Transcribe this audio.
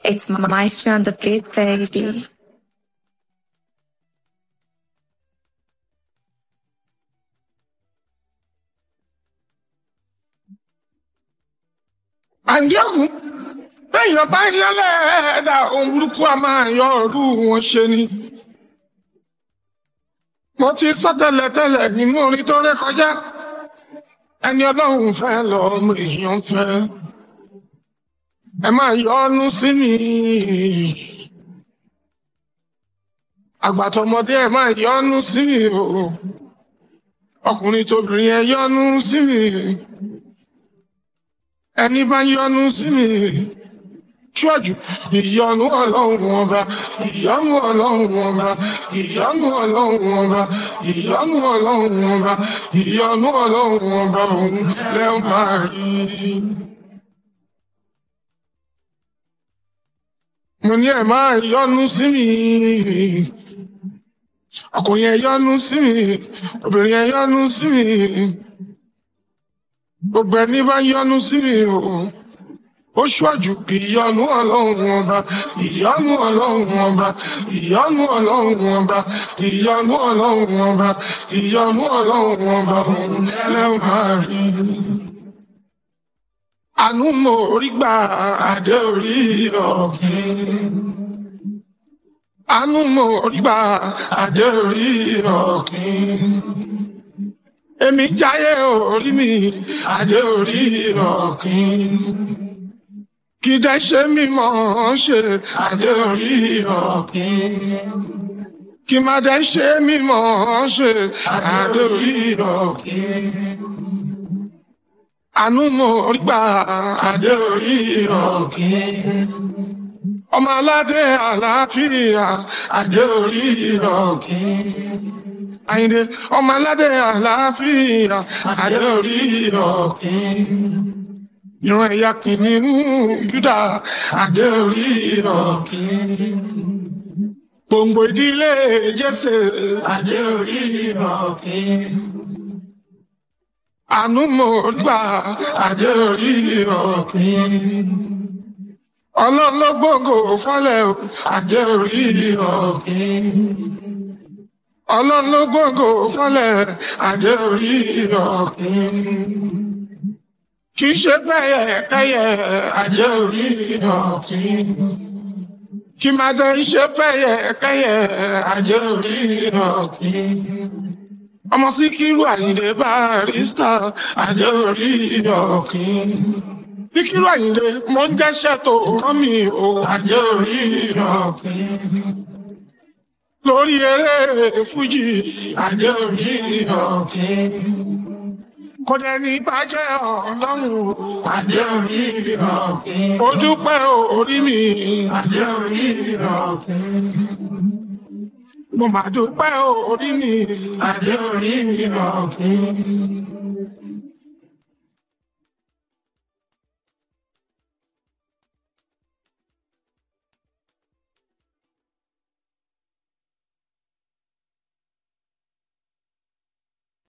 It's Maestro on the beat, baby. Àǹjẹ́kùn bẹ́yàn bá yálẹ̀ ẹ̀dá ohun burúkú a máa yọ ọdún wọn ṣe ni. Mo ti sọ tẹ́lẹ̀tẹ́lẹ̀ nínú orin tó ré kọjá. Ẹni Ọlọ́run fẹ́ lọ́mọ èèyàn fẹ́. Ẹ máa yọ́nú sí mi. Àgbàtọ̀mọdé ẹ máa yọ́nú sí mi o. Ọkùnrin tóbìnrin ẹ yọ́nú sí mi. Ẹni bá yọ́nú sí mi ṣọ́jú ìyọ́nú Ọlọ́run ọba, ìyọ́nú Ọlọ́run ọba, ìyọ́nú Ọlọ́run ọba, ìyọ́nú Ọlọ́run ọba, ìyọ́nú Ọlọ́run ọba òun lẹ́ máa rí. Mo ní ẹ máa yọ́nú sí mi. Ọkùnrin ẹ yọ́nú sí mi, obìnrin ẹ yọ́nú sí mi. Gbogbo ẹni bá yọ́nú sí mi o, ó ṣọ́jú ìyọ́nú Ọlọ́run ọba, ìyọ́nú Ọlọ́run ọba, ìyọ́nú Ọlọ́run ọba, ìyọ́nú Ọlọ́run ọba, ìyọ́nú Ọlọ́run ọba òun lẹ́ máa rí. Àánú mo rí gbà adé orí ọ̀gbìn. Àánú mo rí gbà adé orí ọ̀gbìn. Èmi jáyé orí mi adé orí ọ̀gbìn. Kì í dẹ́ ṣe mímọ́ ṣe adé orí ọ̀gbìn. Kì má dẹ́ ṣe mímọ́ ṣe adé orí ọ̀gbìn. Àánú mo rí gbà adé orí ọ̀gbìn. Ọmọ aládé àlàáfíà adé orí ọ̀gbìn. Àyìndé ọmọ aládé àlàáfíà adé orí ọ̀gbìn. Ìran ẹ̀yà kìnìún Júdà adé orí ọ̀gbìn. Gbòǹgbò ìdílé Jésè adé orí ọ̀gbìn. Àánú mo gbà adé orí ọ̀gbìn. Ọlọ́run ló gbòǹgbò fọ́lẹ̀ adé orí ọ̀gbìn. Ọlọ́run ló gbòǹgbò fọ́lẹ̀ adé orí ọ̀gbìn. Kì í ṣe fẹ́yẹ kẹ́yẹ adé orí ọ̀gbìn. Kì má dé ṣe fẹ́yẹ kẹ́yẹ adé orí ọ̀gbìn. Ọmọ Síkírù Àyìndé Barrister adé orí ọ̀gbìn. Síkírù Àyìndé mo ń jẹ́ṣẹ́ tó rán mi o adé orí ọ̀gbìn. Lórí eré Fújì adé orí ọ̀gbìn. Kò dẹni bàjẹ́ Ọlọ́run adé orí ọ̀gbìn. Ó dúpẹ́ orí mi adé orí ọ̀gbìn. Mo máa dúpẹ́ orí mi adé orí ọ̀gbìn.